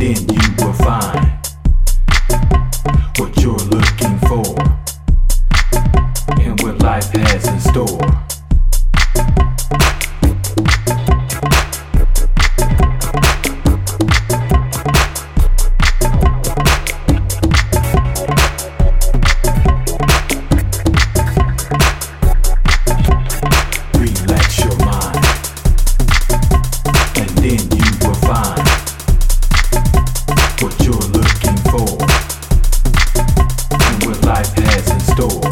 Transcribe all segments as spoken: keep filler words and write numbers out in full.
then you will find what you're looking for and what life has in store. Relax your mind, and then you will find what you're looking for and what life has in store.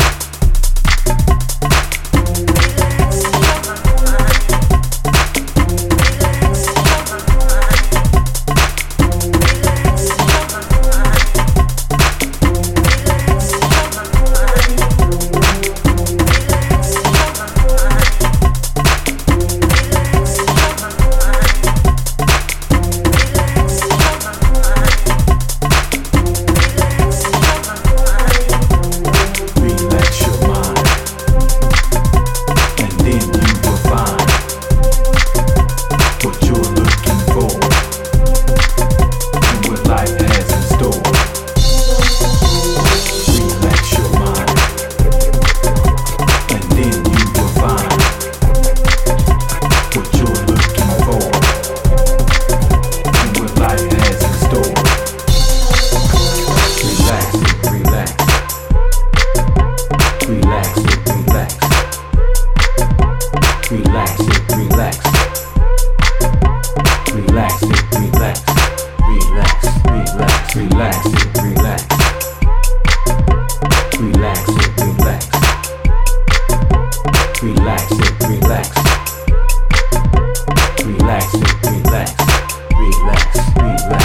Relax it, relax. Relax it, relax. Relax, relax, relax it, relax. Relax it, relax. Relax it, relax. Relax it, relax. Relax, relax.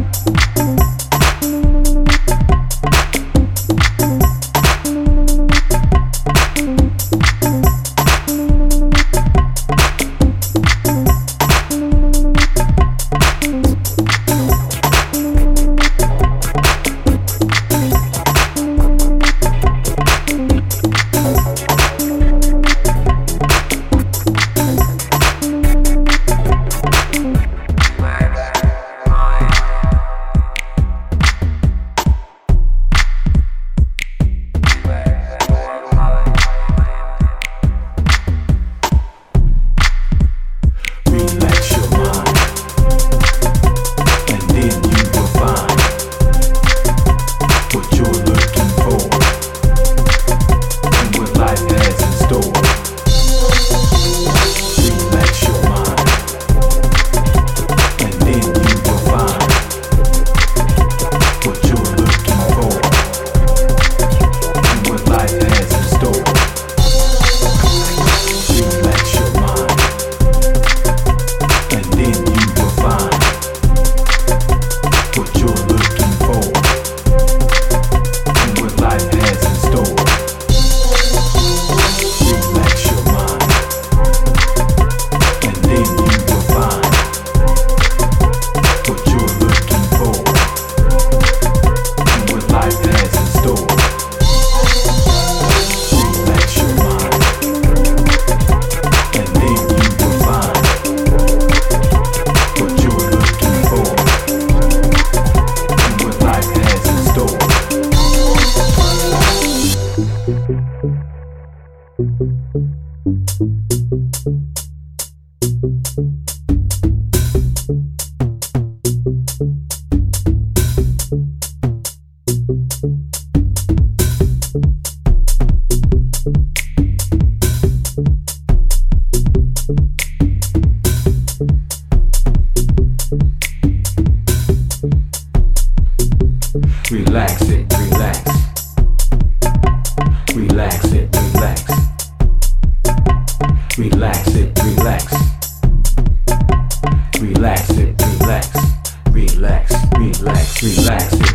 Relax it, relax. Relax it, relax. Relax it, relax. Relax it, relax. Relax, relax, relax it.